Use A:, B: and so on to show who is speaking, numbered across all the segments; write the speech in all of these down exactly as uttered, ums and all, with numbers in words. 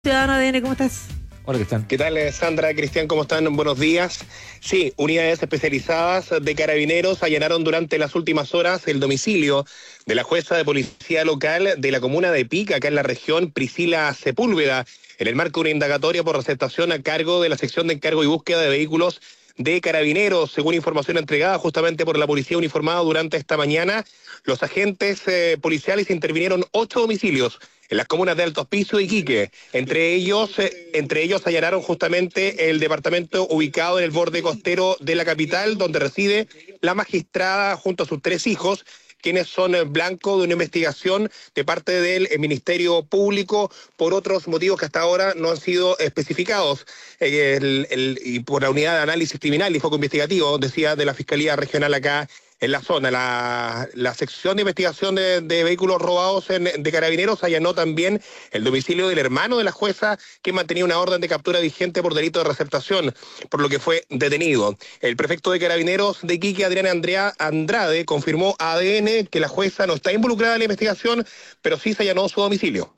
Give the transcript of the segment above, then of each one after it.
A: Ciudadano A D N, ¿cómo estás?
B: Hola, ¿qué tal?
C: ¿Qué tal, Sandra, Cristian? ¿Cómo están? Buenos días. Sí, unidades especializadas de Carabineros allanaron durante las últimas horas el domicilio de la jueza de policía local de la comuna de Pica, acá en la región, Priscila Sepúlveda, en el marco de una indagatoria por receptación a cargo de la sección de encargo y búsqueda de vehículos de Carabineros. Según información entregada justamente por la policía uniformada durante esta mañana, los agentes eh, policiales intervinieron ocho domicilios en las comunas de Alto Hospicio y Iquique. Entre ellos, eh, entre ellos allanaron justamente el departamento ubicado en el borde costero de la capital, donde reside la magistrada junto a sus tres hijos, quienes son blanco de una investigación de parte del Ministerio Público por otros motivos que hasta ahora no han sido especificados. El, el, y por la unidad de análisis criminal y foco investigativo, decía, de la Fiscalía Regional acá en la zona. La, la sección de investigación de, de vehículos robados en, de Carabineros allanó también el domicilio del hermano de la jueza, que mantenía una orden de captura vigente por delito de receptación, por lo que fue detenido. El prefecto de Carabineros de Iquique, Adrián Andrea Andrade, confirmó a A D N que la jueza no está involucrada en la investigación, pero sí se allanó su domicilio.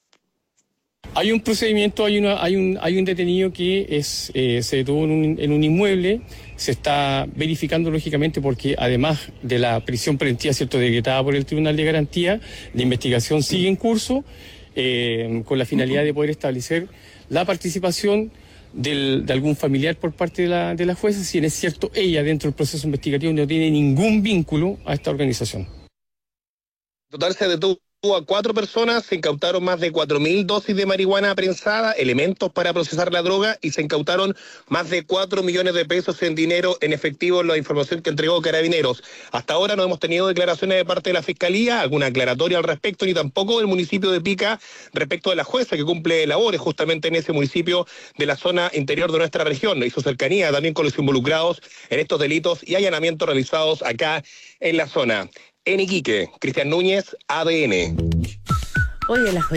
D: Hay un procedimiento, hay, una, hay, un, hay un detenido que es, eh, se detuvo en un, en un inmueble, se está verificando lógicamente porque además de la prisión preventiva, cierto, decretada por el Tribunal de Garantía, la investigación sigue en curso eh, con la finalidad de poder establecer la participación del, de algún familiar por parte de la, de la jueza, si bien es cierto, ella dentro del proceso investigativo no tiene ningún vínculo a esta organización.
C: Total se detuvo a cuatro personas, se incautaron más de cuatro mil dosis de marihuana prensada, elementos para procesar la droga, y se incautaron más de cuatro millones de pesos en dinero en efectivo, la información que entregó Carabineros. Hasta ahora no hemos tenido declaraciones de parte de la Fiscalía, alguna aclaratoria al respecto, ni tampoco del municipio de Pica respecto de la jueza que cumple labores justamente en ese municipio de la zona interior de nuestra región y su cercanía también con los involucrados en estos delitos y allanamientos realizados acá en la zona. En Iquique, Cristian Núñez, A D N.
A: Oye, las